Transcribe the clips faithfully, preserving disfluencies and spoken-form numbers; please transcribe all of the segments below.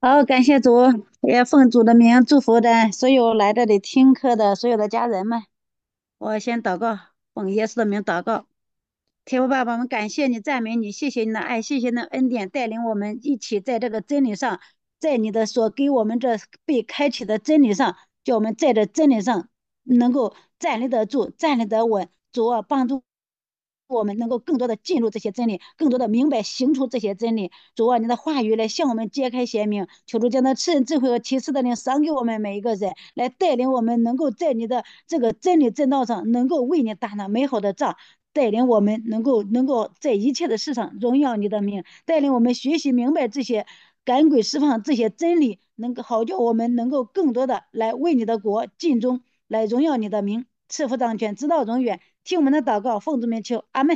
好，感谢主，也奉主的名祝福的所有来这里听课的所有的家人们。我先祷告，奉耶稣的名祷告。天父爸爸，我们感谢你，赞美你，谢谢你的爱，谢谢你的恩典，带领我们一起在这个真理上，在你的所给我们这被开启的真理上，叫我们在这真理上能够站立得住，站立得稳。主啊，帮助我们能够更多的进入这些真理，更多的明白行出这些真理。主啊，你的话语来向我们揭开显明，求主将那赐人智慧和启示的灵赏给我们每一个人，来带领我们能够在你的这个真理正道上，能够为你打那美好的仗。带领我们能够能够在一切的事上荣耀你的名，带领我们学习明白这些赶鬼释放这些真理，能够好叫我们能够更多的来为你的国尽忠，来荣耀你的名，赐福掌权，直到永远。听我们的祷告，奉主名求，阿门。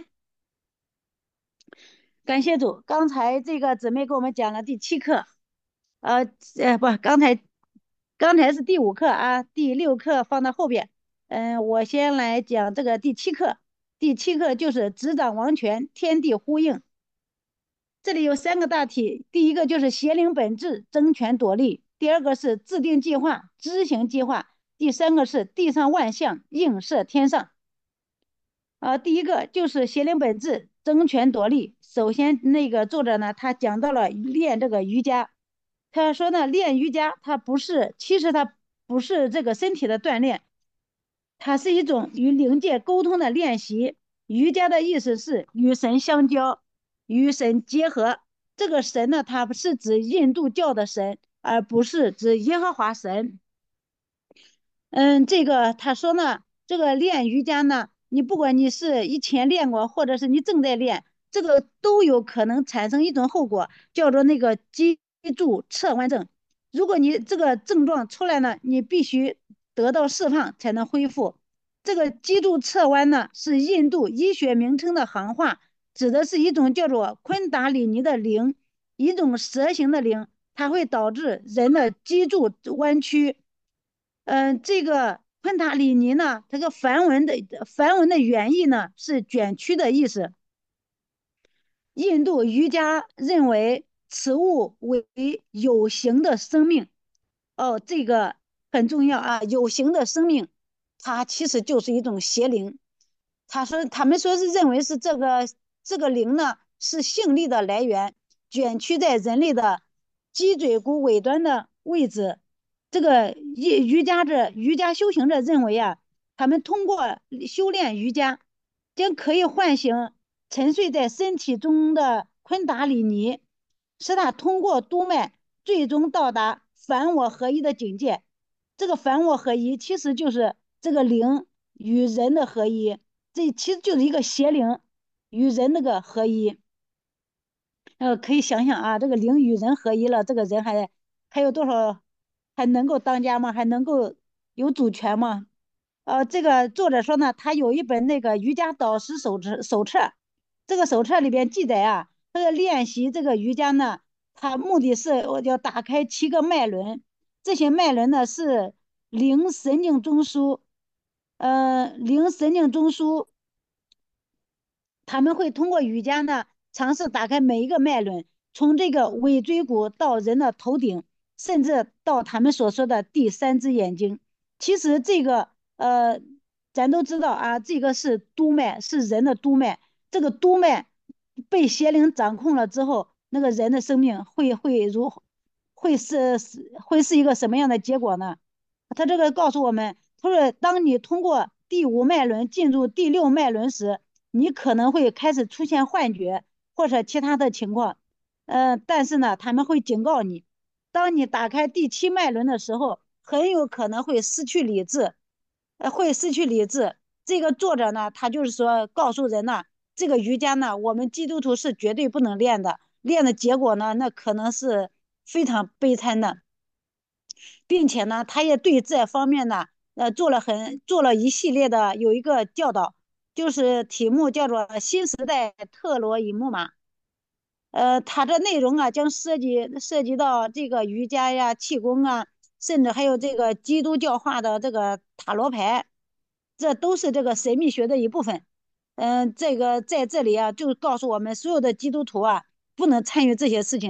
感谢主，刚才这个姊妹给我们讲了第七课，呃呃不，刚才刚才是第五课啊，第六课放到后边。嗯，我先来讲这个第七课。第七课就是执掌王权，天地呼应。这里有三个大题，第一个就是邪灵本质，争权夺利；第二个是制定计划，执行计划；第三个是地上万象映射天上。啊，第一个就是邪灵本质，争权夺利。首先，那个作者呢，他讲到了练这个瑜伽，他说呢，练瑜伽它不是，其实它不是这个身体的锻炼，它是一种与灵界沟通的练习。瑜伽的意思是与神相交，与神结合。这个神呢，它不是指印度教的神，而不是指耶和华神。嗯，这个他说呢，这个练瑜伽呢，你不管你是以前练过，或者是你正在练，这个都有可能产生一种后果，叫做那个脊柱侧弯症。如果你这个症状出来了，你必须得到释放才能恢复。这个脊柱侧弯呢，是印度医学名称的行话，指的是一种叫做昆达里尼的灵，一种蛇形的灵，它会导致人的脊柱弯曲。嗯，这个昆塔里尼呢，这个梵文的梵文的原意呢是卷曲的意思。印度瑜伽认为此物为有形的生命。哦，这个很重要啊，有形的生命，它其实就是一种邪灵。他说，他们说是认为是这个这个灵呢是性力的来源，卷曲在人类的脊椎骨尾端的位置。这个瑜瑜伽者、瑜伽修行者认为啊，他们通过修炼瑜伽，将可以唤醒沉睡在身体中的昆达里尼，使他通过督脉最终到达凡我合一的境界。这个凡我合一其实就是这个灵与人的合一，这其实就是一个邪灵与人那个合一。呃，可以想想啊，这个灵与人合一了，这个人还还有多少还能够当家吗？还能够有主权吗？呃，这个作者说呢，他有一本那个瑜伽导师手册手册，这个手册里边记载啊，这个练习这个瑜伽呢，它目的是我要打开七个脉轮，这些脉轮呢是灵神经中枢，呃，灵神经中枢他们会通过瑜伽呢，尝试打开每一个脉轮，从这个尾椎骨到人的头顶，甚至到他们所说的第三只眼睛。其实这个呃，咱都知道啊，这个是督脉，是人的督脉。这个督脉被邪灵掌控了之后，那个人的生命会会如会是会是一个什么样的结果呢？他这个告诉我们，他说，当你通过第五脉轮进入第六脉轮时，你可能会开始出现幻觉或者其他的情况，呃，但是呢，他们会警告你，当你打开第七脉轮的时候，很有可能会失去理智，呃，会失去理智。这个作者呢，他就是说告诉人呢，这个瑜伽呢，我们基督徒是绝对不能练的，练的结果呢，那可能是非常悲惨的。并且呢，他也对这方面呢，呃，做了很做了一系列的有一个教导，就是题目叫做《新时代特洛伊木马》。呃，它的内容啊，将涉及涉及到这个瑜伽呀、气功啊，甚至还有这个基督教化的这个塔罗牌，这都是这个神秘学的一部分。嗯，这个在这里啊，就告诉我们所有的基督徒啊，不能参与这些事情。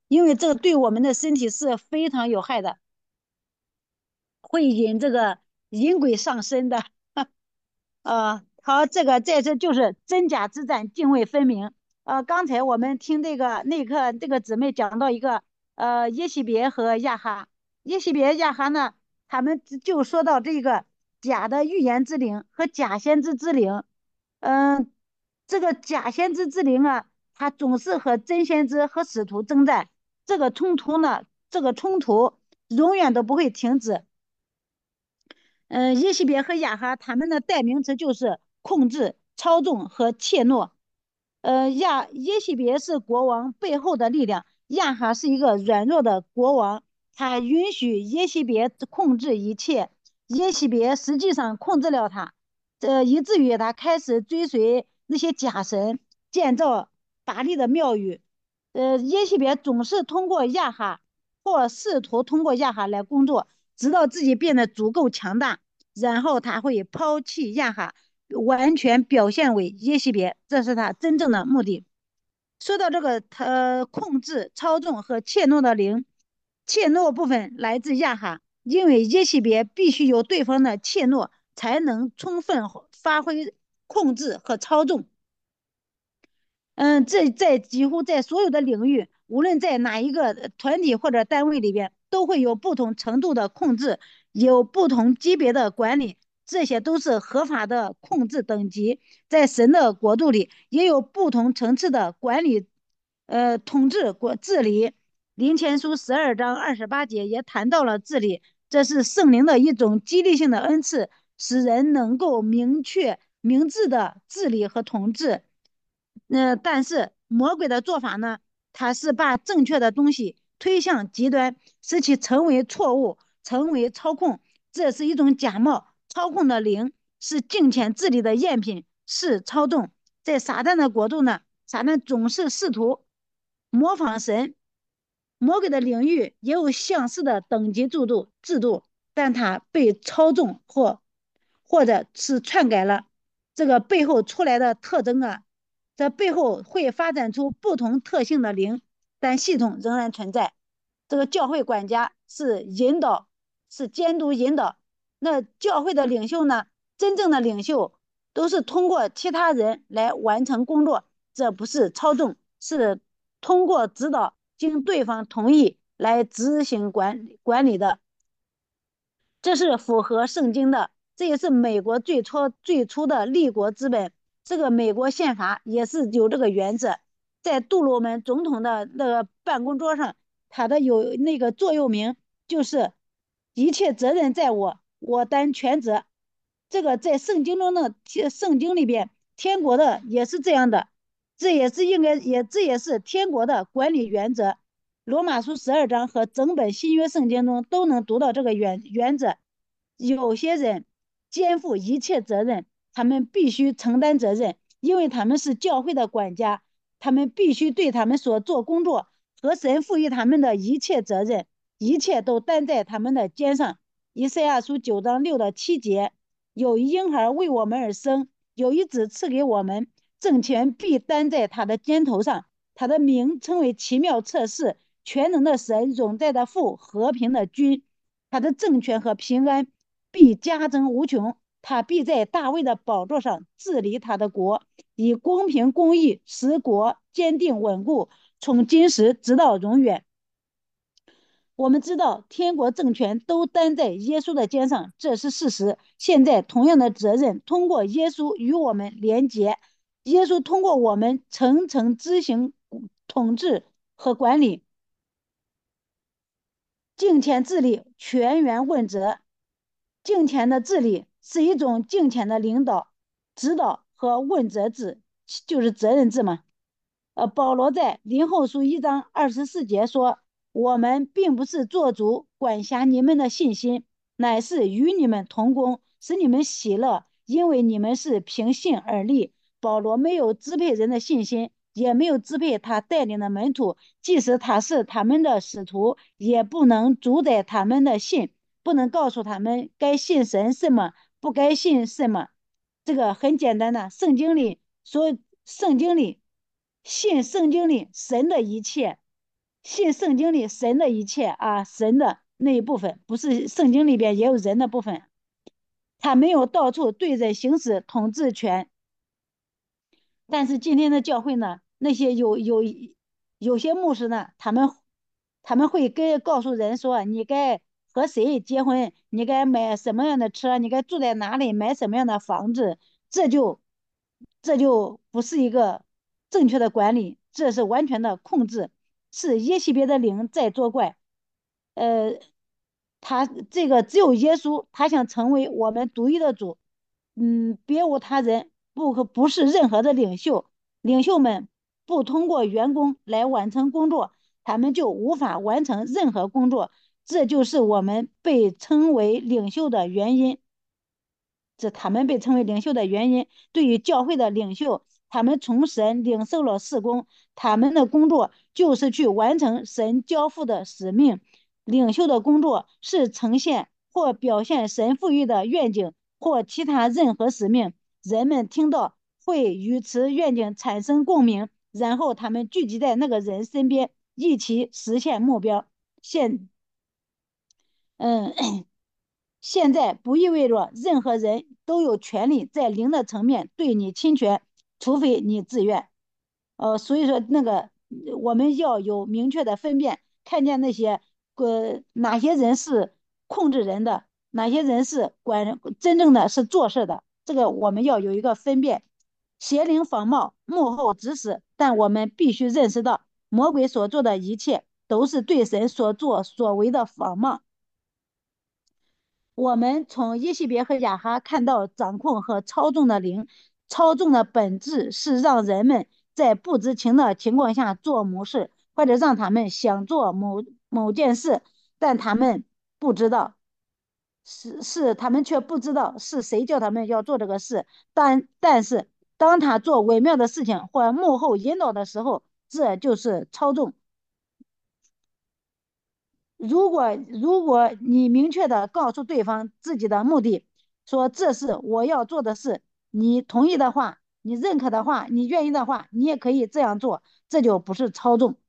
因为这个对我们的身体是非常有害的，会引这个引鬼上身的。呃，好，这个在这就是真假之战，泾渭分明。呃，刚才我们听这个内克这个姊妹讲到一个呃耶喜别和亚哈，耶喜别亚哈呢，他们就说到这个假的预言之灵和假先知之灵。嗯、这个假先知之灵啊，他总是和真先知和使徒征战，这个冲突呢，这个冲突永远都不会停止。嗯，耶喜别和亚哈他们的代名词就是控制、操纵和怯懦。呃，亚耶喜别是国王背后的力量，亚哈是一个软弱的国王，他允许耶喜别控制一切，耶喜别实际上控制了他，这以至于他开始追随那些假神，建造巴力的庙宇。呃，耶喜别总是通过亚哈或试图通过亚哈来工作，直到自己变得足够强大，然后他会抛弃亚哈，完全表现为耶喜别，这是他真正的目的。说到这个，他控制、操纵和怯懦的灵，怯懦部分来自亚哈，因为耶喜别必须有对方的怯懦，才能充分发挥控制和操纵。嗯，这在几乎在所有的领域，无论在哪一个团体或者单位里边，都会有不同程度的控制，有不同级别的管理，这些都是合法的控制等级。在神的国度里，也有不同层次的管理，呃，统治国治理。林前书十二章二十八节也谈到了治理，这是圣灵的一种激励性的恩赐，使人能够明确明智的治理和统治。那、呃但是魔鬼的做法呢，他是把正确的东西推向极端，使其成为错误，成为操控。这是一种假冒操控的灵，是金钱治理的赝品，是操纵。在撒旦的国度呢，撒旦总是试图模仿神。魔鬼的领域也有相似的等级制度制度，但它被操纵或或者是篡改了。这个背后出来的特征啊，这背后会发展出不同特性的灵，但系统仍然存在。这个教会管家是引导，是监督引导。那教会的领袖呢？真正的领袖都是通过其他人来完成工作，这不是操纵，是通过指导，经对方同意来执行管管理的。这是符合圣经的，这也是美国最初最初的立国之本。这个美国宪法也是有这个原则，在杜鲁门总统的那个办公桌上，他的有那个座右铭就是一切责任在我，我担全责。这个在圣经中的圣经里边，天国的也是这样的，这也是应该也这也是天国的管理原则。罗马书十二章和整本新约圣经中都能读到这个原原则。有些人肩负一切责任，他们必须承担责任，因为他们是教会的管家，他们必须对他们所做工作和神赋予他们的一切责任，一切都担在他们的肩上。以赛亚书九章六到七节，有一婴孩为我们而生，有一子赐给我们，政权必担在他的肩头上，他的名称为奇妙测试，全能的神，永在的父，和平的君。他的政权和平安必加增无穷，他必在大卫的宝座上治理他的国，以公平公义使国坚定稳固，从今时直到永远。我们知道天国政权都担在耶稣的肩上，这是事实。现在同样的责任通过耶稣与我们连结，耶稣通过我们层层执行统治和管理。敬虔治理全员问责，敬虔的治理是一种敬虔的领导、指导和问责制，就是责任制嘛。呃，保罗在林后书一章二十四节说：“我们并不是做主管辖你们的信心，乃是与你们同工，使你们喜乐，因为你们是凭信而立。”保罗没有支配人的信心，也没有支配他带领的门徒，即使他是他们的使徒，也不能主宰他们的信，不能告诉他们该信神什么，不该信什么。这个很简单的，圣经里说，圣经里信圣经里神的一切， 信圣经里神的一切啊，神的那一部分，不是圣经里边也有人的部分。他没有到处对人行使统治权。但是今天的教会呢，那些有有有些牧师呢，他们他们会跟告诉人说，你该和谁结婚，你该买什么样的车，你该住在哪里，买什么样的房子，这就这就不是一个正确的管理，这是完全的控制，是耶西别的灵在作怪。呃，他这个只有耶稣，他想成为我们独一的主，嗯，别无他人，不可不是任何的领袖，领袖们不通过员工来完成工作，他们就无法完成任何工作，这就是我们被称为领袖的原因。这他们被称为领袖的原因。对于教会的领袖，他们从神领受了事工，他们的工作就是去完成神交付的使命。领袖的工作是呈现或表现神赋予的愿景或其他任何使命。人们听到会与此愿景产生共鸣，然后他们聚集在那个人身边，一起实现目标。现嗯，现在不意味着任何人都有权利在灵的层面对你侵权，除非你自愿。呃，所以说那个我们要有明确的分辨，看见那些呃哪些人是控制人的，哪些人是管真正的是做事的，这个我们要有一个分辨。邪灵仿冒，幕后指使，但我们必须认识到，魔鬼所做的一切都是对神所作所为的仿冒。我们从耶西别和亚哈看到掌控和操纵的灵，操纵的本质是让人们在不知情的情况下做某事，或者让他们想做某某件事，但他们不知道，是是他们却不知道是谁叫他们要做这个事。但但是当他做微妙的事情或幕后引导的时候，这就是操纵。如果如果你明确的告诉对方自己的目的，说这是我要做的事，你同意的话，你认可的话，你愿意的话，你也可以这样做，这就不是操纵。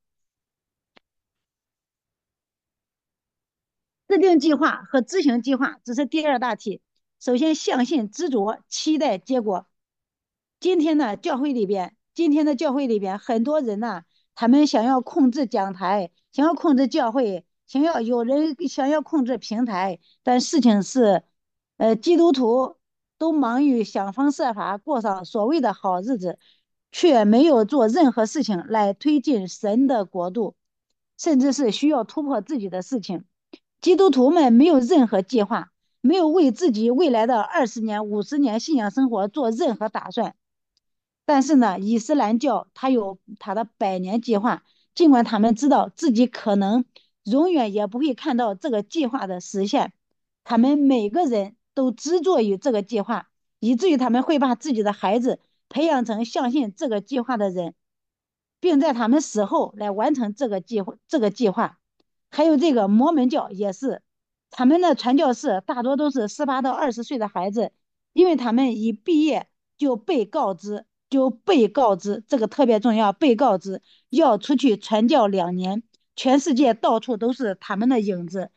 制定计划和执行计划只是第二大题。首先，相信、执着、期待结果。今天呢，教会里边，今天的教会里边，很多人呢，他们想要控制讲台，想要控制教会，想要有人想要控制平台，但事情是，呃，基督徒都忙于想方设法过上所谓的好日子，却没有做任何事情来推进神的国度，甚至是需要突破自己的事情。基督徒们没有任何计划，没有为自己未来的二十年、五十年信仰生活做任何打算。但是呢，伊斯兰教它有它的百年计划，尽管他们知道自己可能永远也不会看到这个计划的实现，他们每个人都执着于这个计划，以至于他们会把自己的孩子培养成相信这个计划的人，并在他们死后来完成这个计划。这个计划，还有这个摩门教也是，他们的传教士大多都是十八到二十岁的孩子，因为他们一毕业就被告知。就被告知，这个特别重要，被告知要出去传教两年，全世界到处都是他们的影子。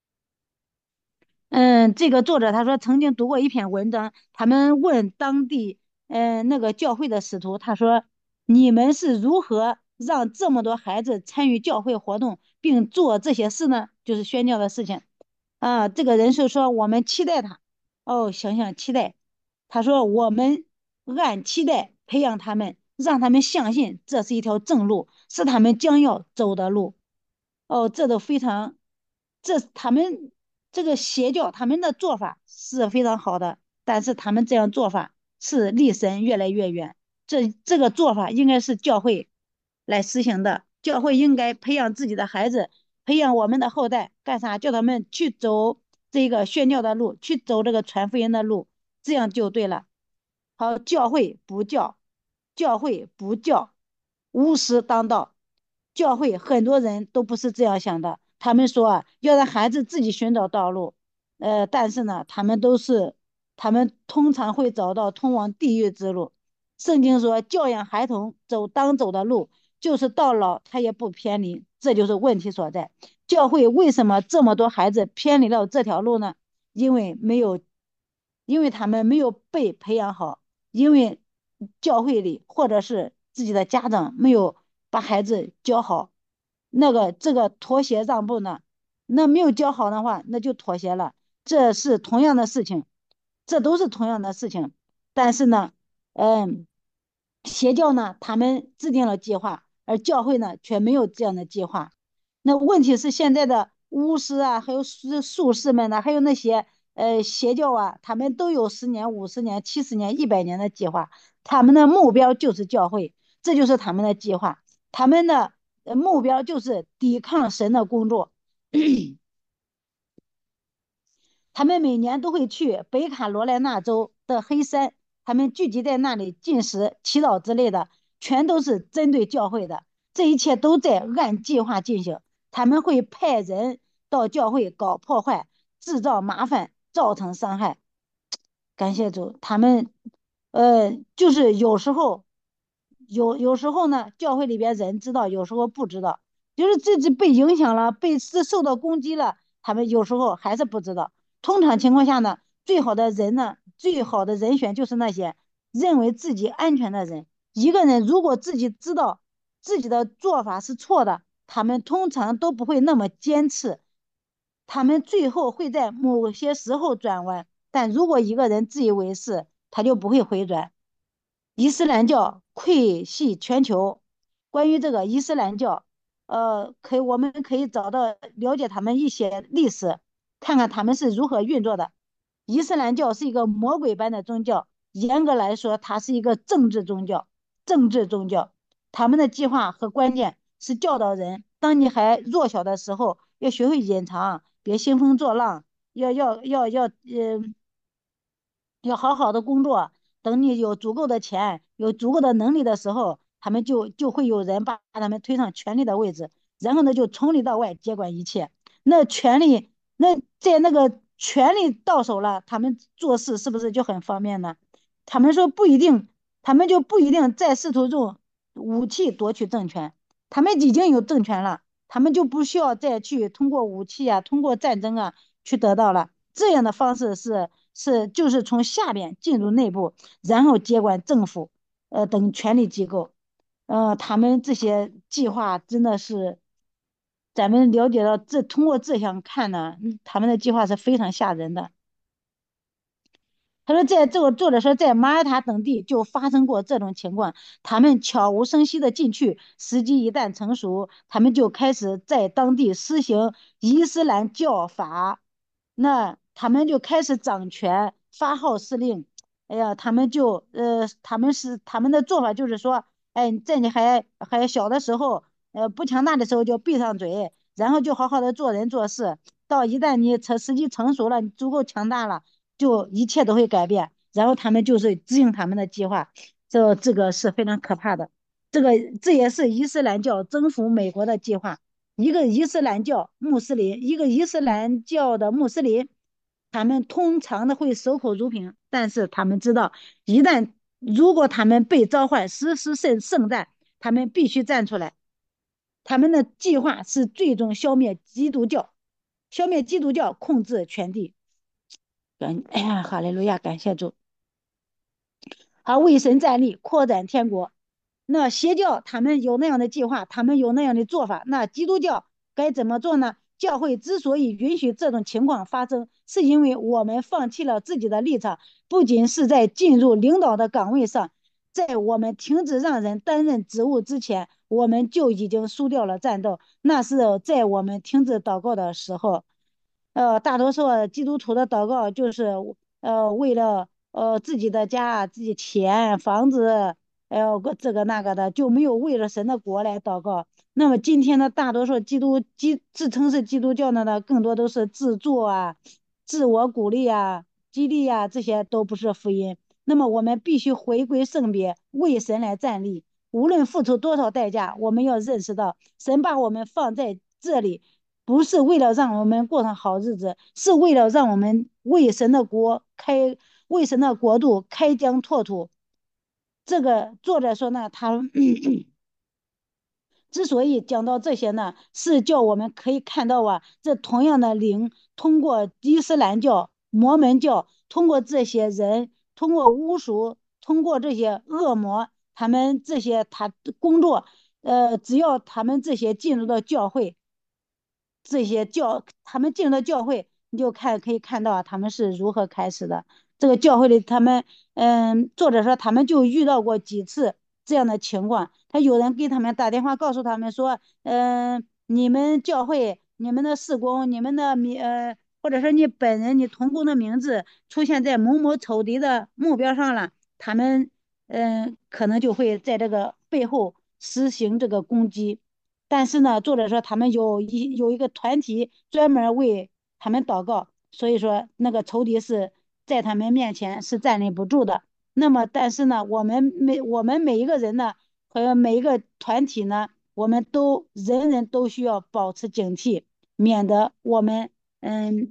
嗯，这个作者他说曾经读过一篇文章，他们问当地嗯那个教会的使徒，他说你们是如何让这么多孩子参与教会活动并做这些事呢？就是宣教的事情啊。这个人是说我们期待他，哦，想想期待，他说我们按期待培养他们，让他们相信这是一条正路，是他们将要走的路。哦，这都非常，这他们这个邪教他们的做法是非常好的，但是他们这样做法是离神越来越远。这这个做法应该是教会来实行的，教会应该培养自己的孩子，培养我们的后代，干啥？叫他们去走这个宣教的路，去走这个传福音的路，这样就对了。好，教会不教，教会不教，巫师当道。教会很多人都不是这样想的，他们说啊，要让孩子自己寻找道路，呃，但是呢，他们都是，他们通常会找到通往地狱之路。圣经说，教养孩童走当走的路，就是到老他也不偏离。 这就是问题所在。教会为什么这么多孩子偏离了这条路呢？因为没有，因为他们没有被培养好，因为教会里或者是自己的家长没有把孩子教好，那个这个妥协让步呢，那没有教好的话，那就妥协了，这是同样的事情，这都是同样的事情，但是呢，嗯，邪教呢，他们制定了计划，而教会呢却没有这样的计划。那问题是现在的巫师啊，还有术术士们呢，还有那些呃邪教啊，他们都有十年、五十年、七十年、一百年的计划，他们的目标就是教会，这就是他们的计划，他们的呃目标就是抵抗神的工作。他们每年都会去北卡罗来纳州的黑山，他们聚集在那里进食、祈祷之类的，全都是针对教会的。这一切都在按计划进行。他们会派人到教会搞破坏、制造麻烦、造成伤害。感谢主，他们呃，就是有时候有有时候呢，教会里边人知道，有时候不知道，就是自己被影响了，被是受到攻击了，他们有时候还是不知道。通常情况下呢，最好的人呢，最好的人选就是那些认为自己安全的人。一个人如果自己知道自己的做法是错的，他们通常都不会那么坚持，他们最后会在某些时候转弯。但如果一个人自以为是，他就不会回转。伊斯兰教溃系全球，关于这个伊斯兰教，呃，可以我们可以找到了解他们一些历史，看看他们是如何运作的。伊斯兰教是一个魔鬼般的宗教，严格来说，它是一个政治宗教。政治宗教，他们的计划和观念是教导人，当你还弱小的时候，要学会隐藏，别兴风作浪，要要要要，呃，要好好的工作。等你有足够的钱、有足够的能力的时候，他们就就会有人把他们推上权力的位置，然后呢，就从里到外接管一切。那权力，那在那个权力到手了，他们做事是不是就很方便呢？他们说不一定，他们就不一定再试图用武器夺取政权，他们已经有政权了，他们就不需要再去通过武器啊、通过战争啊去得到了。这样的方式是是就是从下边进入内部，然后接管政府呃等权力机构。呃，他们这些计划真的是，咱们了解到这通过这项看呢，嗯他们的计划是非常吓人的。他说，在这个作者说，在马耳他等地就发生过这种情况，他们悄无声息的进去，时机一旦成熟，他们就开始在当地施行伊斯兰教法，那他们就开始掌权，发号施令。哎呀，他们就呃，他们是他们的做法就是说，哎，在你还还小的时候，呃，不强大的时候就闭上嘴，然后就好好的做人做事，到一旦你成时机成熟了，你足够强大了。就一切都会改变，然后他们就是执行他们的计划，这这个是非常可怕的。这个这也是伊斯兰教征服美国的计划。一个伊斯兰教穆斯林，一个伊斯兰教的穆斯林，他们通常的会守口如瓶，但是他们知道，一旦如果他们被召唤实施圣圣战，他们必须站出来。他们的计划是最终消灭基督教，消灭基督教，控制全地。感，哎呀，哈利路亚，感谢主。好，为神站立，扩展天国。那邪教他们有那样的计划，他们有那样的做法，那基督教该怎么做呢？教会之所以允许这种情况发生，是因为我们放弃了自己的立场，不仅是在进入领导的岗位上，在我们停止让人担任职务之前，我们就已经输掉了战斗。那是在我们停止祷告的时候。呃，大多数基督徒的祷告就是呃为了呃自己的家、自己钱、房子，还有个这个那个的，就没有为了神的国来祷告。那么今天的大多数基督基自称是基督教的呢，更多都是自助啊、自我鼓励啊、激励啊，这些都不是福音。那么我们必须回归圣别，为神来站立，无论付出多少代价，我们要认识到神把我们放在这里。不是为了让我们过上好日子，是为了让我们为神的国开，为神的国度开疆拓土。这个作者说呢，他之所以讲到这些呢，是叫我们可以看到啊，这同样的灵通过伊斯兰教、摩门教，通过这些人，通过巫术，通过这些恶魔，他们这些他工作，呃，只要他们这些进入到教会，这些教他们进入到教会，你就看可以看到啊他们是如何开始的。这个教会里，他们嗯，作者说他们就遇到过几次这样的情况，他有人给他们打电话告诉他们说，嗯，你们教会、你们的事工、你们的名呃，或者说你本人、你同工的名字出现在某某仇敌的目标上了，他们嗯可能就会在这个背后实行这个攻击。但是呢，作者说他们有一有一个团体专门为他们祷告，所以说那个仇敌是在他们面前是站立不住的。那么，但是呢，我们每我们每一个人呢，和每一个团体呢，我们都人人都需要保持警惕，免得我们嗯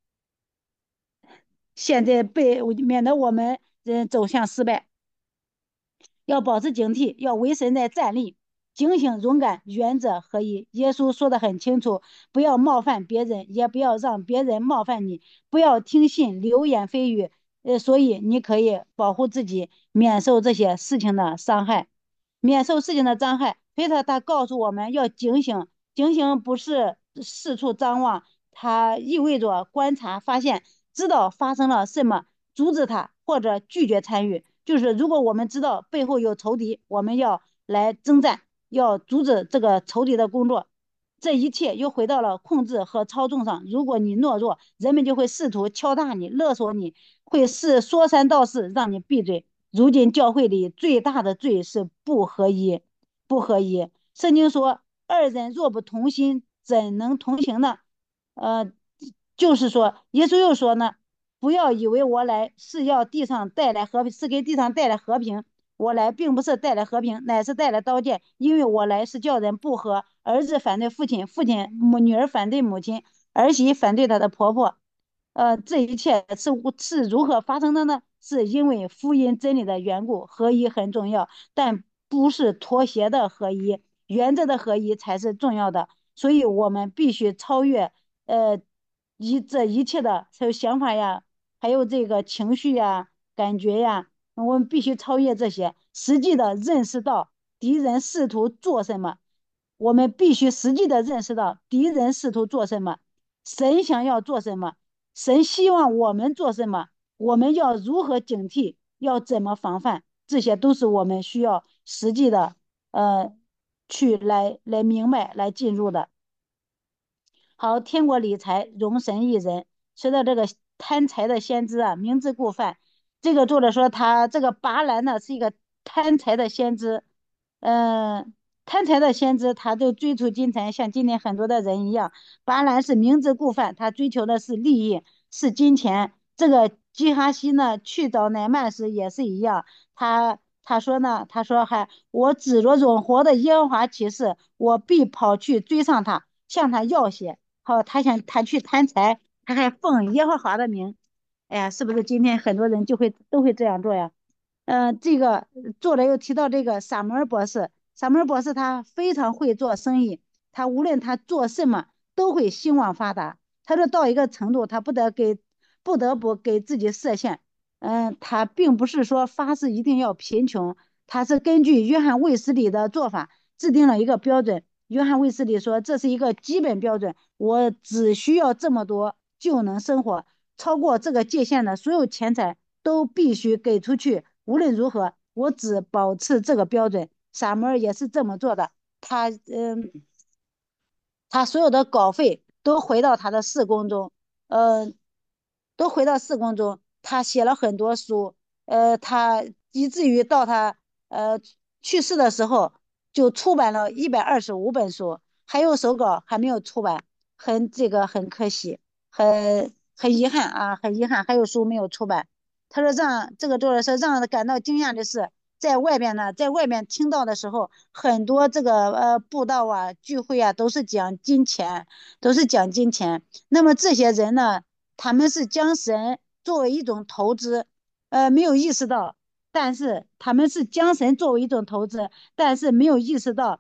现在被免得我们嗯走向失败。要保持警惕，要为神在站立，警醒、勇敢，原则合一。耶稣说的很清楚，不要冒犯别人，也不要让别人冒犯你，不要听信流言蜚语。呃，所以你可以保护自己，免受这些事情的伤害，免受事情的伤害。所以他他告诉我们要警醒，警醒不是四处张望，它意味着观察、发现，知道发生了什么，阻止他或者拒绝参与。就是如果我们知道背后有仇敌，我们要来征战，要阻止这个仇敌的工作。这一切又回到了控制和操纵上。如果你懦弱，人们就会试图敲打你、勒索你，会是说三道四，让你闭嘴。如今教会里最大的罪是不合一，不合一。圣经说，二人若不同心，怎能同行呢？呃，就是说，耶稣又说呢，不要以为我来是要地上带来和平，是给地上带来和平。我来并不是带来和平，乃是带来刀剑，因为我来是叫人不和。儿子反对父亲，父亲母女儿反对母亲，儿媳反对她的婆婆。呃，这一切是是如何发生的呢？是因为福音真理的缘故，合一很重要，但不是妥协的合一，原则的合一才是重要的。所以我们必须超越呃一这一切的还有想法呀，还有这个情绪呀、感觉呀，我们必须超越这些，实际的认识到敌人试图做什么，我们必须实际的认识到敌人试图做什么，神想要做什么，神希望我们做什么，我们要如何警惕，要怎么防范，这些都是我们需要实际的呃去来来明白来进入的。好，天国理财容神一人。说到这个贪财的先知啊，明知故犯。这个作者说他这个拔兰呢是一个贪财的先知，嗯、贪财的先知他就追求金钱，像今天很多的人一样。拔兰是明知故犯，他追求的是利益，是金钱。这个基哈西呢去找乃曼时也是一样，他他说呢，他说还我指着永活的耶和华起誓，我必跑去追上他，向他要些。好，他想他去贪财，他还奉耶和华的名。哎呀，是不是今天很多人就会都会这样做呀？嗯、呃这个作者又提到这个萨摩尔博士，萨摩尔博士他非常会做生意，他无论他做什么都会兴旺发达。他说到一个程度，他不得给不得不给自己设限。嗯，他并不是说发誓一定要贫穷，他是根据约翰卫斯理的做法制定了一个标准。约翰卫斯理说这是一个基本标准，我只需要这么多就能生活，超过这个界限的所有钱财都必须给出去。无论如何，我只保持这个标准。萨摩尔也是这么做的，他嗯，他所有的稿费都回到他的事工中，呃，都回到事工中。他写了很多书，呃，他以至于到他呃去世的时候，就出版了一百二十五本书，还有手稿还没有出版，很这个很可惜，很很遗憾啊，很遗憾，还有书没有出版。他说让这个作者说让他感到惊讶的是，在外边呢，在外面听到的时候，很多这个呃布道啊、聚会啊，都是讲金钱，都是讲金钱。那么这些人呢，他们是将神作为一种投资，呃，没有意识到，但是他们是将神作为一种投资，但是没有意识到。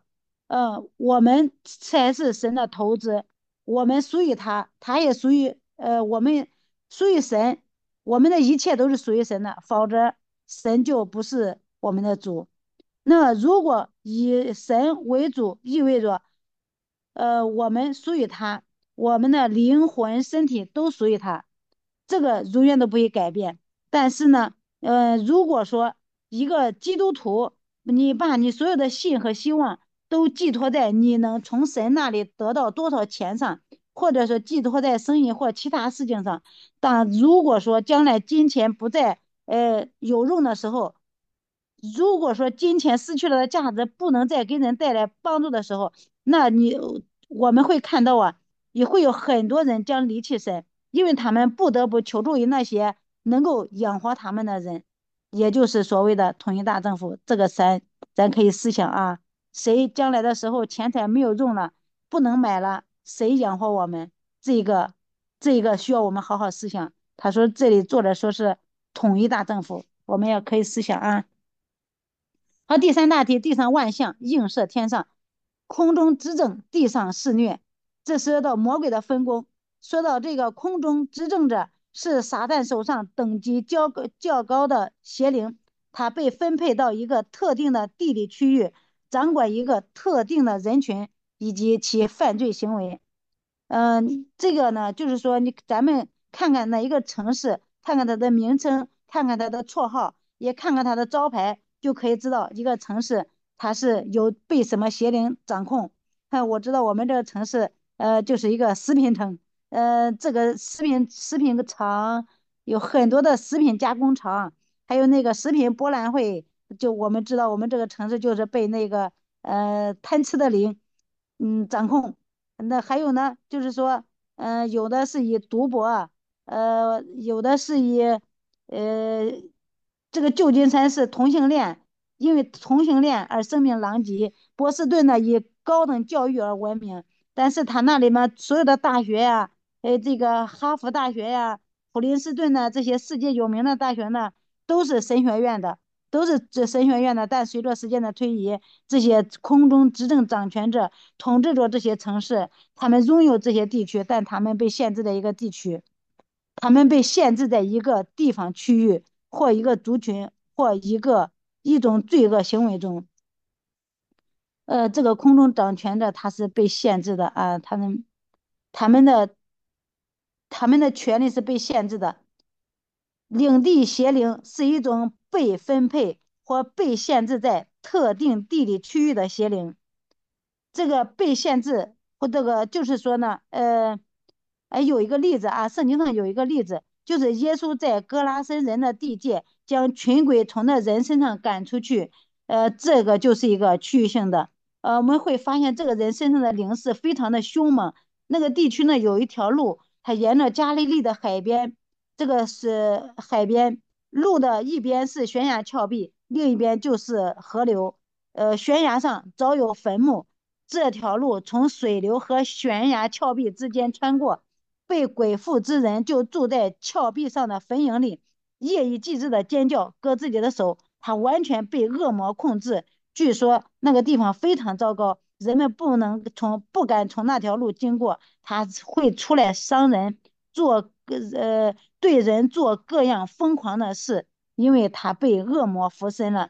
呃，我们才是神的投资，我们属于他，他也属于呃我们属于神，我们的一切都是属于神的，否则神就不是我们的主。那如果以神为主，意味着呃我们属于他，我们的灵魂、身体都属于他，这个永远都不会改变。但是呢，呃，如果说一个基督徒，你把你所有的信和希望都寄托在你能从神那里得到多少钱上，或者说寄托在生意或其他事情上，但如果说将来金钱不再呃有用的时候，如果说金钱失去了的价值，不能再给人带来帮助的时候，那你我们会看到啊，也会有很多人将离弃神，因为他们不得不求助于那些能够养活他们的人，也就是所谓的统一大政府。这个神，咱可以思想啊，谁将来的时候钱财没有用了，不能买了，谁养活我们？这个这个需要我们好好思想。他说这里作者说是统一大政府，我们也可以思想啊。好，第三大题，地上万象映射天上，空中执政，地上肆虐。这说到魔鬼的分工，说到这个空中执政者是撒旦手上等级较高较高的邪灵，他被分配到一个特定的地理区域，掌管一个特定的人群以及其犯罪行为。嗯、呃这个呢，就是说你咱们看看哪一个城市，看看它的名称，看看它的绰号，也看看它的招牌，就可以知道一个城市它是有被什么邪灵掌控。看，我知道我们这个城市，呃，就是一个食品城，呃，这个食品食品厂有很多的食品加工厂，还有那个食品博览会，就我们知道我们这个城市就是被那个呃贪吃的灵，嗯，掌控。那还有呢，就是说，嗯、呃有的是以赌博，呃，有的是以，呃，这个旧金山是同性恋，因为同性恋而声名狼藉。波士顿呢以高等教育而闻名，但是他那里面所有的大学呀，呃，这个哈佛大学呀、普林斯顿呢这些世界有名的大学呢，都是神学院的，都是这神学院的。但随着时间的推移，这些空中执政掌权者统治着这些城市，他们拥有这些地区，但他们被限制在一个地区，他们被限制在一个地方区域或一个族群或一个一种罪恶行为中。呃，这个空中掌权者他是被限制的啊，他们他们的他们的权利是被限制的。领地邪灵是一种被分配或被限制在特定地理区域的邪灵。这个被限制或这个就是说呢，呃，哎，有一个例子啊，圣经上有一个例子，就是耶稣在格拉森人的地界将群鬼从那人身上赶出去，呃，这个就是一个区域性的。呃，我们会发现这个人身上的灵是非常的凶猛。那个地区呢有一条路，它沿着加利利的海边，这个是海边，路的一边是悬崖峭壁，另一边就是河流。呃，悬崖上早有坟墓，这条路从水流和悬崖峭壁之间穿过，被鬼附之人就住在峭壁上的坟茔里，夜以继日的尖叫，割自己的手，他完全被恶魔控制。据说那个地方非常糟糕，人们不能从不敢从那条路经过，他会出来伤人，做呃对人做各样疯狂的事，因为他被恶魔附身了。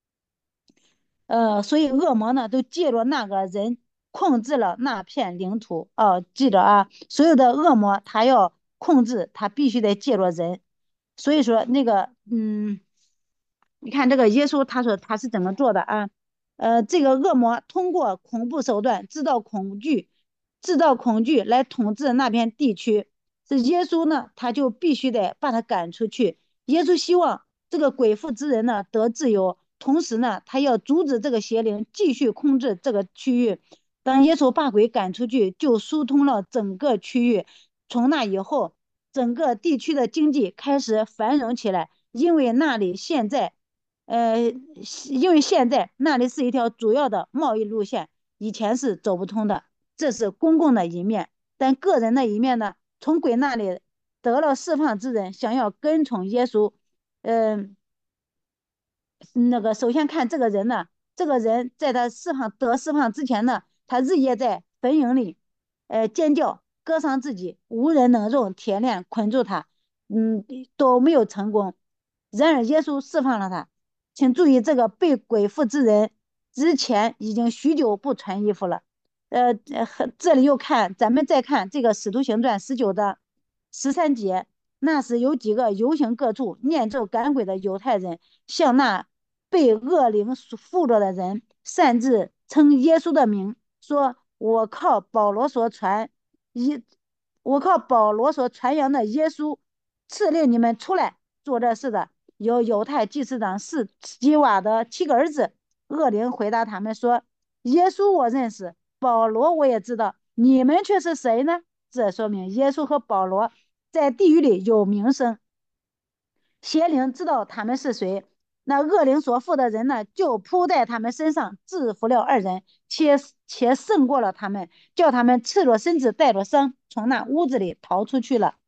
呃，所以恶魔呢都借着那个人控制了那片领土。哦，记着啊，所有的恶魔他要控制，他必须得借着人。所以说那个，嗯，你看这个耶稣他说他是怎么做的啊？呃，这个恶魔通过恐怖手段制造恐惧，制造恐惧来统治那片地区。这耶稣呢，他就必须得把他赶出去。耶稣希望这个鬼附之人呢得自由，同时呢，他要阻止这个邪灵继续控制这个区域。当耶稣把鬼赶出去，就疏通了整个区域。从那以后，整个地区的经济开始繁荣起来，因为那里现在，呃，因为现在那里是一条主要的贸易路线，以前是走不通的。这是公共的一面，但个人的一面呢，从鬼那里得了释放之人想要跟从耶稣，嗯、呃那个首先看这个人呢。 这个人在他释放得释放之前呢，他日夜在坟茔里，呃，尖叫，割伤自己，无人能用铁链捆住他，嗯，都没有成功。然而耶稣释放了他。请注意，这个被鬼附之人之前已经许久不穿衣服了。呃，这里又看，咱们再看这个《使徒行传》十九章十三节，那时有几个游行各处念咒赶鬼的犹太人，向那被恶灵附着的人，擅自称耶稣的名，说：“我靠保罗所传一，我靠保罗所传扬的耶稣，赐令你们出来做这事的，有犹太祭司长是基瓦的七个儿子。”恶灵回答他们说：“耶稣我认识，保罗我也知道，你们却是谁呢？”这说明耶稣和保罗在地狱里有名声，邪灵知道他们是谁。那恶灵所附的人呢，就扑在他们身上，制服了二人，且且胜过了他们，叫他们赤着身子，带着伤，从那屋子里逃出去了。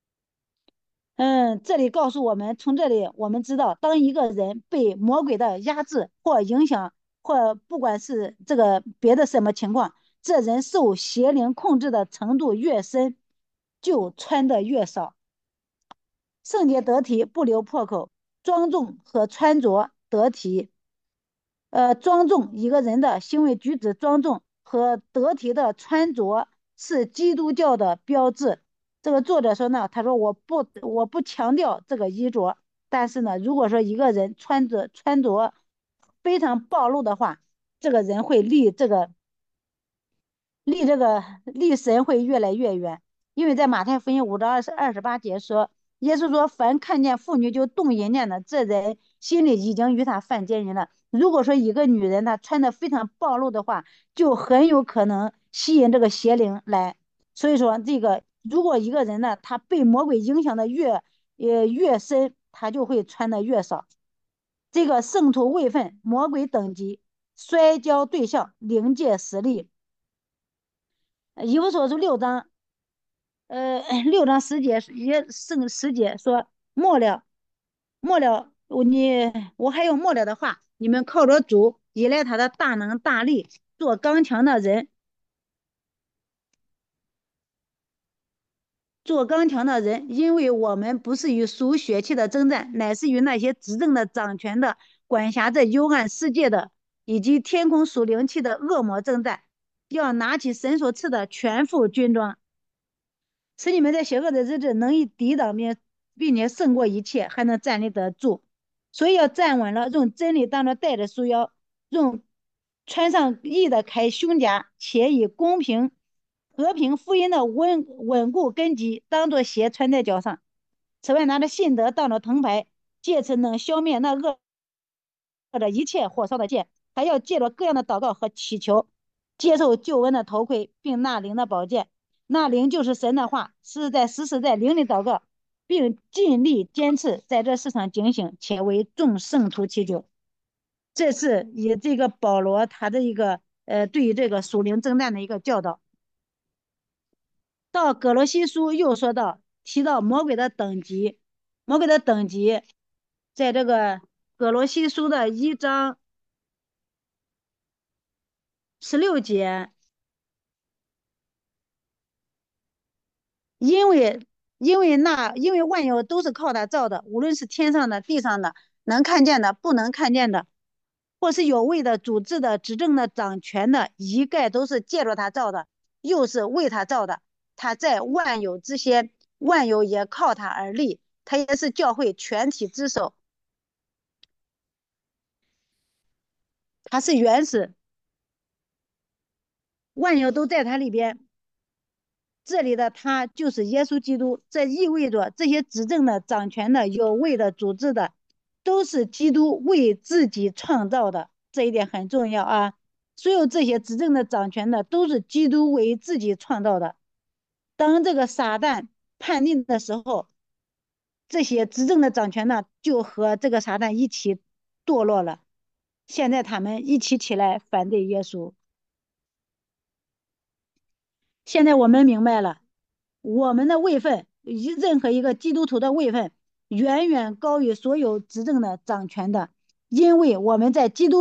嗯，这里告诉我们，从这里我们知道，当一个人被魔鬼的压制或影响，或不管是这个别的什么情况，这人受邪灵控制的程度越深，就穿的越少。圣洁得体，不留破口，庄重和穿着得体。呃，庄重，一个人的行为举止庄重和得体的穿着是基督教的标志。这个作者说呢，他说我不我不强调这个衣着，但是呢，如果说一个人穿着穿着非常暴露的话，这个人会离这个离这个离神会越来越远。因为在马太福音五章二十二十八节说，耶稣说：“凡看见妇女就动淫念的，这人心里已经与他犯奸淫了。”如果说一个女人她穿的非常暴露的话，就很有可能吸引这个邪灵来。所以说，这个如果一个人呢，他被魔鬼影响的越呃越深，他就会穿的越少。这个圣徒位分、魔鬼等级、摔跤对象、灵界实力。以弗所书六章，呃，六章十节也圣十节说：末了，末了，我你我还有末了的话，你们靠着主，依赖他的大能大力，做刚强的人，做刚强的人，因为我们不是与属血气的征战，乃是与那些执政的、掌权的、管辖着幽暗世界的，以及天空属灵气的恶魔征战，要拿起神所赐的全副军装。使你们在邪恶的日子能以抵挡并并且胜过一切，还能站立得住。所以要站稳了，用真理当作带着束腰，用穿上义的铠胸甲，且以公平、和平福音的稳稳固根基当作鞋穿在脚上。此外，拿着信德当作藤牌，借此能消灭那恶者一切火烧的剑，还要借着各样的祷告和祈求，接受救恩的头盔，并纳灵的宝剑。那灵就是神的话，是在时时在灵里祷告，并尽力坚持在这世上警醒，且为众圣徒祈求。这是以这个保罗他的一个呃对于这个属灵征战的一个教导。到葛罗西书又说到提到魔鬼的等级，魔鬼的等级，在这个葛罗西书的一章十六节。因为因为那因为万有都是靠他造的，无论是天上的、地上的，能看见的、不能看见的，或是有位的、主治的、执政的、掌权的，一概都是借着他造的，又是为他造的。他在万有之先，万有也靠他而立，他也是教会全体之首，他是原始，万有都在他里边。这里的他就是耶稣基督，这意味着这些执政的、掌权的、有位的、主治的，都是基督为自己创造的，这一点很重要啊。所有这些执政的、掌权的，都是基督为自己创造的。当这个撒旦叛逆的时候，这些执政的、掌权的就和这个撒旦一起堕落了。现在他们一起起来反对耶稣。现在我们明白了，我们的位分，任何一个基督徒的位分，远远高于所有执政的、掌权的，因为我们在基督里，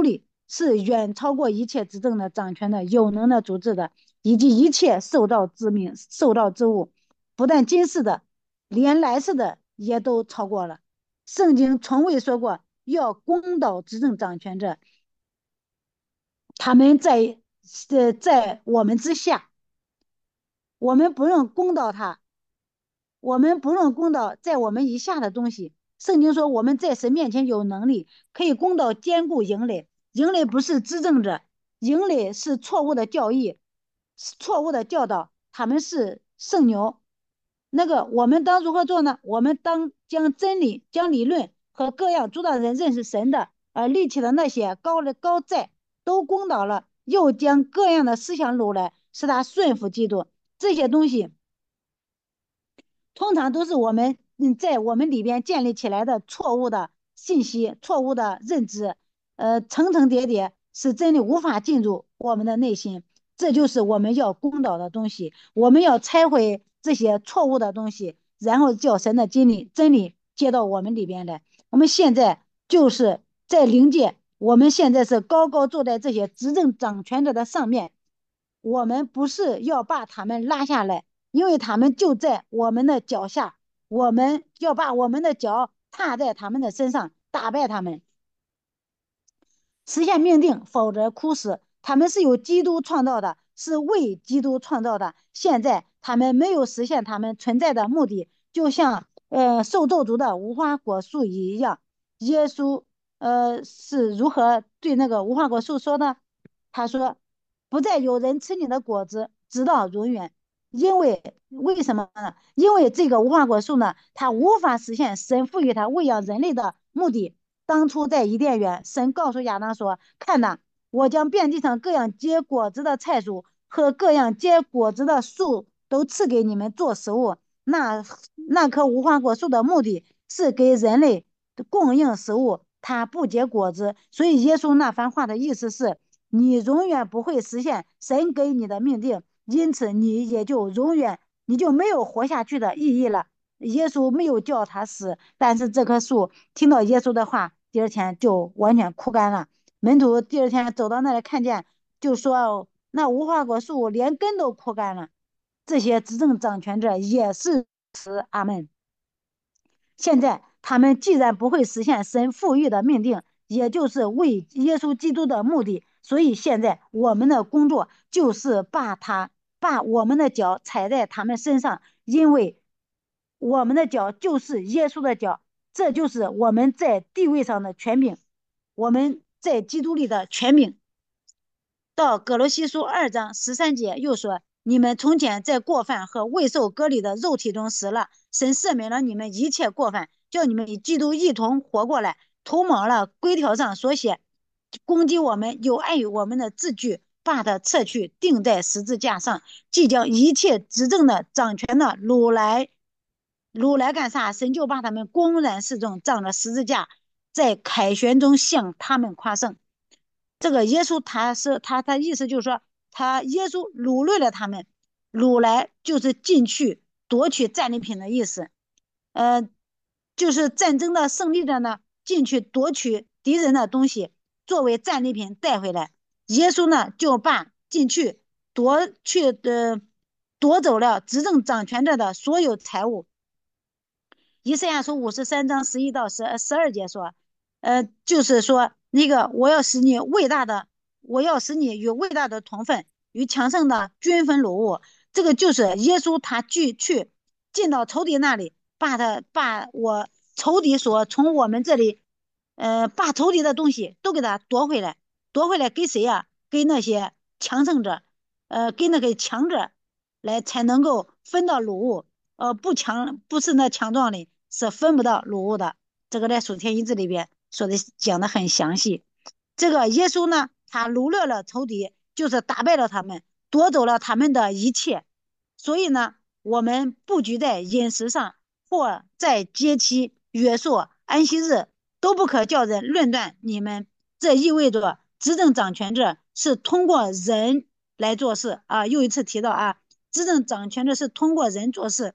是远超过一切执政的、掌权的、有能的、主治的，以及一切受造之命、受造之物，不但今世的，连来世的也都超过了。圣经从未说过要攻倒执政掌权者，他们在呃在我们之下，我们不用攻倒他，我们不用攻倒在我们以下的东西。圣经说我们在神面前有能力，可以攻倒坚固营垒。营垒不是执政者，营垒是错误的教义，错误的教导，他们是圣牛。那个我们当如何做呢？我们当将真理、将理论和各样阻挡人认识神的而立起的那些高的高寨都攻倒了，又将各样的思想掳来，使他顺服基督。这些东西通常都是我们嗯在我们里边建立起来的错误的信息、错误的认知，呃，层层叠叠，使真理无法进入我们的内心。这就是我们要攻倒的东西，我们要拆毁这些错误的东西，然后叫神的真理真理接到我们里边来。我们现在就是在灵界，我们现在是高高坐在这些执政掌权者的上面，我们不是要把他们拉下来，因为他们就在我们的脚下，我们要把我们的脚踏在他们的身上，打败他们，实现命定，否则枯死。他们是由基督创造的，是为基督创造的。现在他们没有实现他们存在的目的，就像呃受咒诅的无花果树一样。耶稣呃是如何对那个无花果树说呢？他说：“不再有人吃你的果子，直到永远。”因为为什么呢？因为这个无花果树呢，它无法实现神赋予它喂养人类的目的。当初在伊甸园，神告诉亚当说：“看哪，我将遍地上各样结果子的菜蔬和各样结果子的树都赐给你们做食物。那那棵无花果树的目的是给人类供应食物，它不结果子。所以耶稣那番话的意思是，你永远不会实现神给你的命定，因此你也就永远你就没有活下去的意义了。耶稣没有叫他死，但是这棵树听到耶稣的话，第二天就完全枯干了。门徒第二天走到那里看见，就说那无花果树连根都枯干了。这些执政掌权者也是阿门。现在他们既然不会实现神赋予的命定，也就是为耶稣基督的目的，所以现在我们的工作就是把他把我们的脚踩在他们身上，因为我们的脚就是耶稣的脚，这就是我们在地位上的权柄，我们在基督里的权柄。到哥罗西书二章十三节又说：你们从前在过犯和未受割礼的肉体中死了，神赦免了你们一切过犯，叫你们与基督一同活过来，涂抹了规条上所写攻击我们、有碍于我们的字句，把它撤去，钉在十字架上，即将一切执政的、掌权的掳来。掳来干啥？神就把他们公然示众，仗着十字架，在凯旋中向他们夸胜。这个耶稣他是他他意思就是说，他耶稣掳掠了他们，掳来就是进去夺取战利品的意思。呃，就是战争的胜利者呢，进去夺取敌人的东西作为战利品带回来。耶稣呢就把进去夺去的夺走了执政掌权者的所有财物。以赛亚书五十三章十一到十十二节说，呃，就是说那个我要使你伟大的，我要使你与伟大的同分，与强盛的均分掳物。这个就是耶稣他去去进到仇敌那里，把他把我仇敌所从我们这里，呃，把仇敌的东西都给他夺回来，夺回来给谁呀、啊？给那些强盛者，呃，给那个强者来才能够分到掳物。呃，不强不是那强壮的，是分不到掳物的。这个在属天医治里边说的讲的很详细。这个耶稣呢，他掳掠了仇敌，就是打败了他们，夺走了他们的一切。所以呢，我们布局在饮食上，或在节期、约束、安息日，都不可叫人论断你们。这意味着执政掌权者是通过人来做事啊。又一次提到啊，执政掌权者是通过人做事。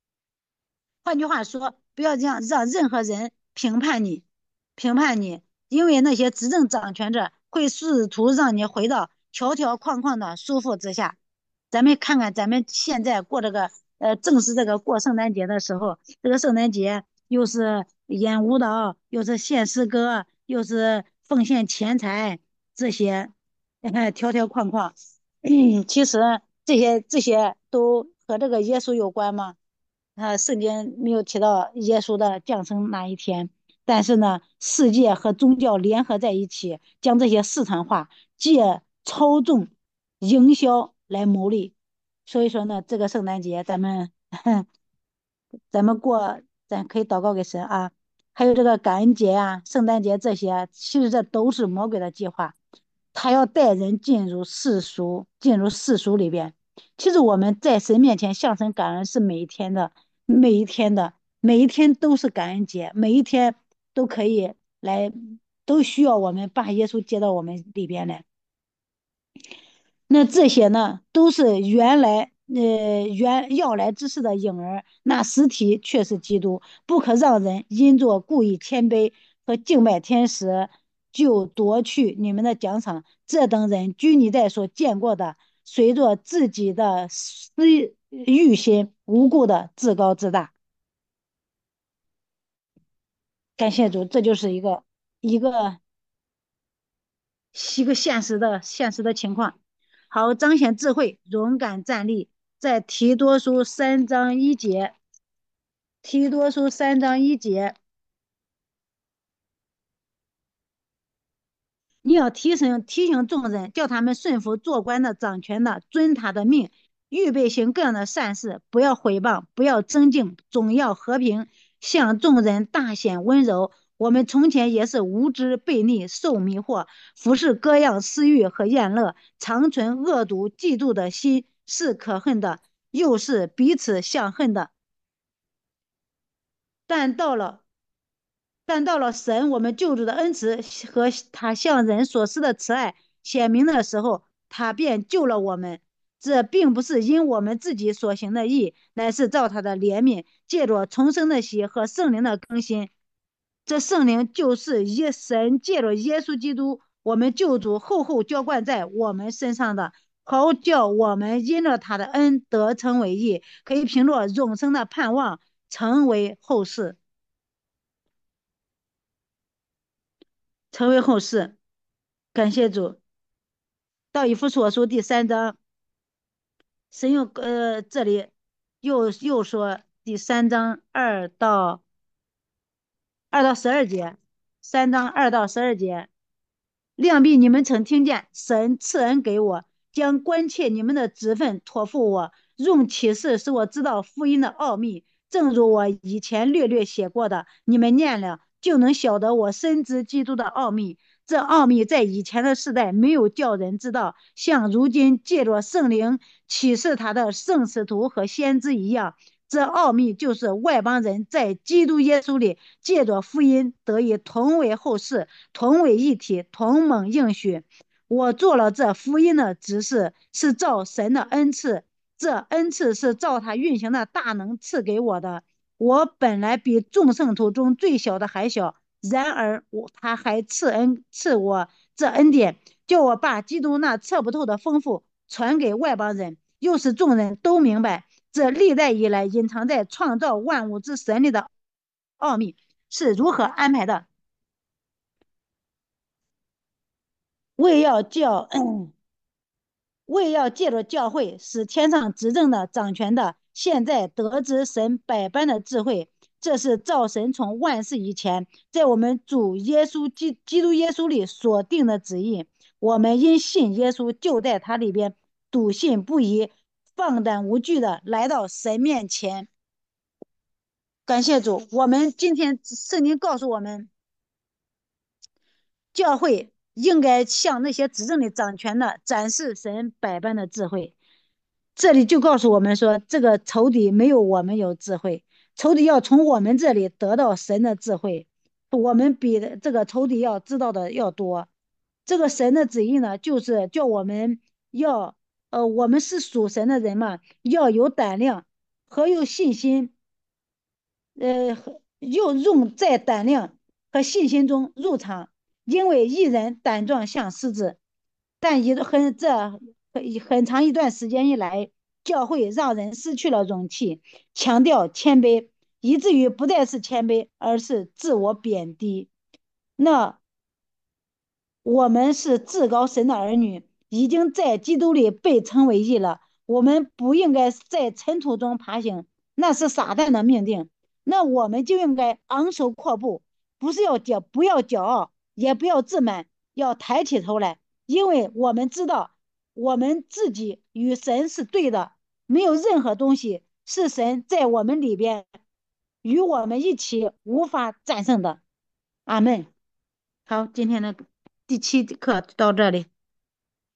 换句话说，不要这样让任何人评判你，评判你， 因为那些执政掌权者会试图让你回到条条框框的束缚之下。咱们看看咱们现在过这个呃，正是这个过圣诞节的时候，这个圣诞节又是演舞蹈，又是献诗歌，又是奉献钱财，这些你看条条框框。嗯，其实这些这些都和这个耶稣有关吗？啊，圣经没有提到耶稣的降生那一天，但是呢，世界和宗教联合在一起，将这些市场化，借操纵营销来牟利。所以说呢，这个圣诞节咱们咱们过，咱可以祷告给神啊。还有这个感恩节啊、圣诞节这些，其实这都是魔鬼的计划，他要带人进入世俗，进入世俗里边。其实我们在神面前向神感恩是每一天的，每一天的，每一天都是感恩节，每一天都可以来，都需要我们把耶稣接到我们里边来。那这些呢，都是原来呃原要来之事的影儿，那实体却是基督。不可让人因着故意谦卑和敬拜天使，就夺去你们的奖赏。这等人拘泥在所见过的，随着自己的私欲心，无故的自高自大。感谢主，这就是一个一个一个现实的现实的情况。好，彰显智慧，勇敢站立，在提多书三章一节，提多书三章一节，你要提醒提醒众人，叫他们顺服做官的、掌权的，遵他的命，预备行各样的善事，不要毁谤，不要争竞，总要和平，向众人大显温柔。我们从前也是无知、悖逆、受迷惑，服侍各样私欲和厌乐，常存恶毒、嫉妒的心，是可恨的，又是彼此相恨的。但到了但到了神我们救主的恩慈和他向人所施的慈爱显明的时候，他便救了我们。这并不是因我们自己所行的义，乃是照他的怜悯，借着重生的喜和圣灵的更新。这圣灵就是耶神借着耶稣基督，我们救主厚厚浇灌在我们身上的，好叫我们因着他的恩得称为义，可以凭着永生的盼望成为后世。成为后世。感谢主。到以弗所书第三章，神又呃这里又又说第三章二到二到十二节，三章二到十二节，量必你们曾听见，神赐恩给我，将关切你们的职分托付我，用启示使我知道福音的奥秘，正如我以前略略写过的，你们念了就能晓得我深知基督的奥秘。这奥秘在以前的世代没有叫人知道，像如今借着圣灵启示他的圣使徒和先知一样。这奥秘就是外邦人在基督耶稣里借着福音得以同为后世，同为一体，同蒙应许。我做了这福音的指示，是照神的恩赐，这恩赐是照他运行的大能赐给我的。我本来比众圣徒中最小的还小，然而我他还赐恩赐我这恩典，叫我把基督那测不透的丰富传给外邦人，又使众人都明白这历代以来隐藏在创造万物之神里的奥秘是如何安排的，为要叫为要借着教会，使天上执政的、掌权的，现在得知神百般的智慧。这是照神从万事以前，在我们主耶稣基基督耶稣里所定的旨意。我们因信耶稣，就在他里边笃信不疑，放胆无惧的来到神面前。感谢主，我们今天圣经告诉我们，教会应该向那些执政的、掌权的展示神百般的智慧。这里就告诉我们说，这个仇敌没有我们有智慧，仇敌要从我们这里得到神的智慧，我们比这个仇敌要知道的要多。这个神的旨意呢，就是叫我们要，呃，我们是属神的人嘛，要有胆量和有信心，呃，又用在胆量和信心中入场， 因为一人胆壮像狮子。但一很这很很长一段时间以来，教会让人失去了勇气，强调谦卑，以至于不再是谦卑，而是自我贬低。那我们是至高神的儿女，已经在基督里被称为义了。我们不应该在尘土中爬行，那是撒旦的命定。那我们就应该昂首阔步，不是要骄，不要骄傲，也不要自满，要抬起头来，因为我们知道我们自己与神是对的，没有任何东西是神在我们里边与我们一起无法战胜的。阿门。好，今天的第七课到这里。